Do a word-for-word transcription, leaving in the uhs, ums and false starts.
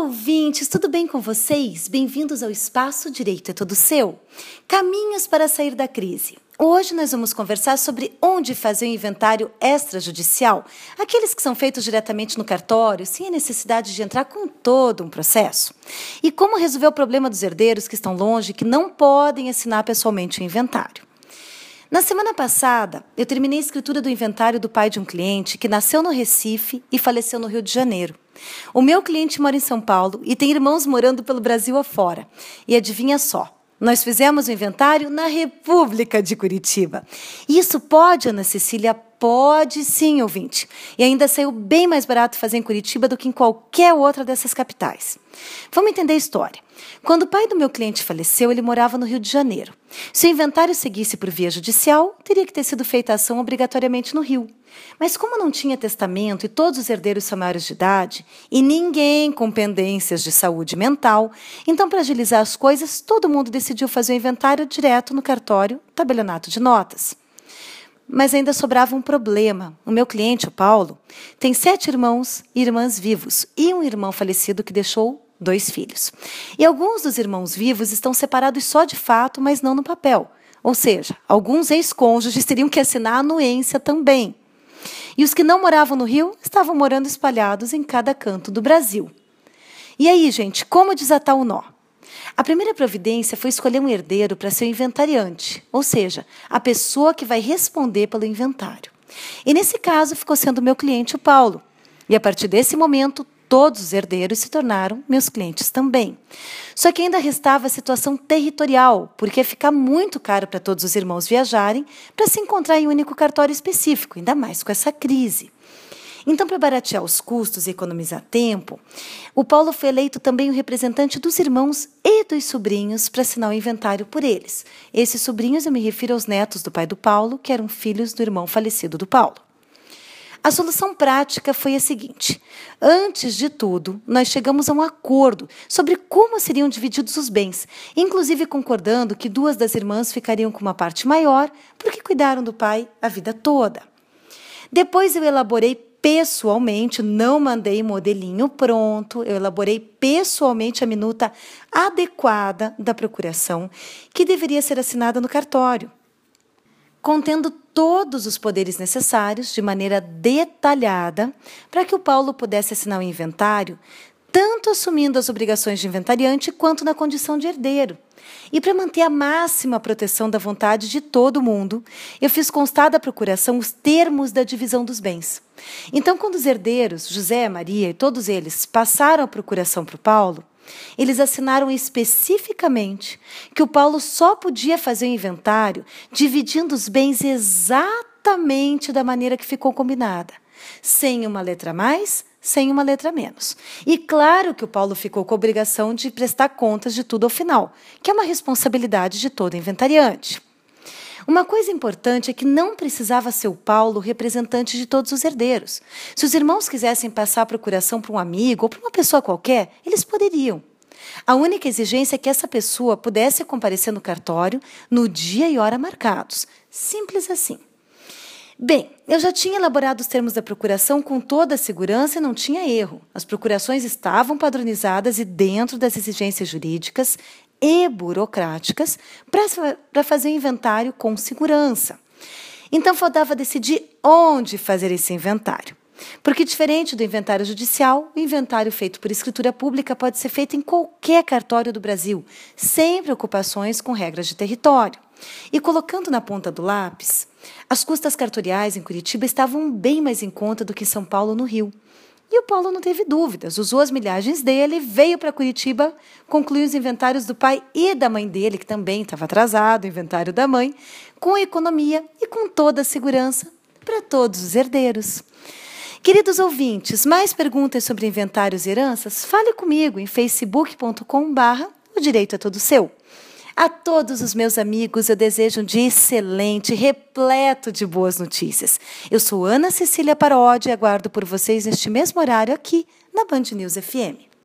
ouvintes, tudo bem com vocês? Bem-vindos ao Espaço Direito é Todo Seu. Caminhos para sair da crise. Hoje nós vamos conversar sobre onde fazer o inventário extrajudicial, aqueles que são feitos diretamente no cartório, sem a necessidade de entrar com todo um processo. E como resolver o problema dos herdeiros que estão longe e que não podem assinar pessoalmente o inventário. Na semana passada, eu terminei a escritura do inventário do pai de um cliente que nasceu no Recife e faleceu no Rio de Janeiro. O meu cliente mora em São Paulo e tem irmãos morando pelo Brasil afora. E adivinha só, nós fizemos o inventário na República de Curitiba. Isso pode, Ana Cecília? Pode sim, ouvinte. E ainda saiu bem mais barato fazer em Curitiba do que em qualquer outra dessas capitais. Vamos entender a história. Quando o pai do meu cliente faleceu, ele morava no Rio de Janeiro. Se o inventário seguisse por via judicial, teria que ter sido feita a ação obrigatoriamente no Rio. Mas como não tinha testamento e todos os herdeiros são maiores de idade, e ninguém com pendências de saúde mental, então, para agilizar as coisas, todo mundo decidiu fazer o inventário direto no cartório, tabelionato de notas. Mas ainda sobrava um problema. O meu cliente, o Paulo, tem sete irmãos e irmãs vivos e um irmão falecido que deixou dois filhos. E alguns dos irmãos vivos estão separados só de fato, mas não no papel. Ou seja, alguns ex-cônjuges teriam que assinar a anuência também. E os que não moravam no Rio estavam morando espalhados em cada canto do Brasil. E aí, gente, como desatar o nó? A primeira providência foi escolher um herdeiro para ser o inventariante, ou seja, a pessoa que vai responder pelo inventário. E nesse caso ficou sendo meu cliente, o Paulo. E a partir desse momento, todos os herdeiros se tornaram meus clientes também. Só que ainda restava a situação territorial, porque ia ficar muito caro para todos os irmãos viajarem para se encontrar em um único cartório específico, ainda mais com essa crise. Então, para baratear os custos e economizar tempo, o Paulo foi eleito também o representante dos irmãos e dos sobrinhos para assinar o inventário por eles. Esses sobrinhos eu me refiro aos netos do pai do Paulo, que eram filhos do irmão falecido do Paulo. A solução prática foi a seguinte. Antes de tudo, nós chegamos a um acordo sobre como seriam divididos os bens, inclusive concordando que duas das irmãs ficariam com uma parte maior, porque cuidaram do pai a vida toda. Depois eu elaborei pessoalmente, não mandei modelinho pronto, eu elaborei pessoalmente a minuta adequada da procuração, que deveria ser assinada no cartório, contendo todos os poderes necessários, de maneira detalhada, para que o Paulo pudesse assinar o inventário, tanto assumindo as obrigações de inventariante, quanto na condição de herdeiro. E para manter a máxima proteção da vontade de todo mundo, eu fiz constar da procuração os termos da divisão dos bens. Então, quando os herdeiros, José, Maria e todos eles, passaram a procuração para o Paulo, eles assinaram especificamente que o Paulo só podia fazer o inventário dividindo os bens exatamente da maneira que ficou combinada, sem uma letra a mais, sem uma letra a menos. E claro que o Paulo ficou com a obrigação de prestar contas de tudo ao final, que é uma responsabilidade de todo inventariante. Uma coisa importante é que não precisava ser o Paulo o representante de todos os herdeiros. Se os irmãos quisessem passar a procuração para um amigo ou para uma pessoa qualquer, eles poderiam. A única exigência é que essa pessoa pudesse comparecer no cartório no dia e hora marcados. Simples assim. Bem, eu já tinha elaborado os termos da procuração com toda a segurança e não tinha erro. As procurações estavam padronizadas e dentro das exigências jurídicas e burocráticas para fazer o inventário com segurança. Então, faltava decidir onde fazer esse inventário. Porque, diferente do inventário judicial, o inventário feito por escritura pública pode ser feito em qualquer cartório do Brasil, sem preocupações com regras de território. E colocando na ponta do lápis, as custas cartoriais em Curitiba estavam bem mais em conta do que em São Paulo, no Rio. E o Paulo não teve dúvidas, usou as milhagens dele, veio para Curitiba, concluiu os inventários do pai e da mãe dele, que também estava atrasado, o inventário da mãe, com economia e com toda a segurança para todos os herdeiros. Queridos ouvintes, mais perguntas sobre inventários e heranças? Fale comigo em facebook ponto com barra o direito é todo seu. A todos os meus amigos, eu desejo um dia excelente, repleto de boas notícias. Eu sou Ana Cecília Parodi e aguardo por vocês neste mesmo horário aqui na Band News F M.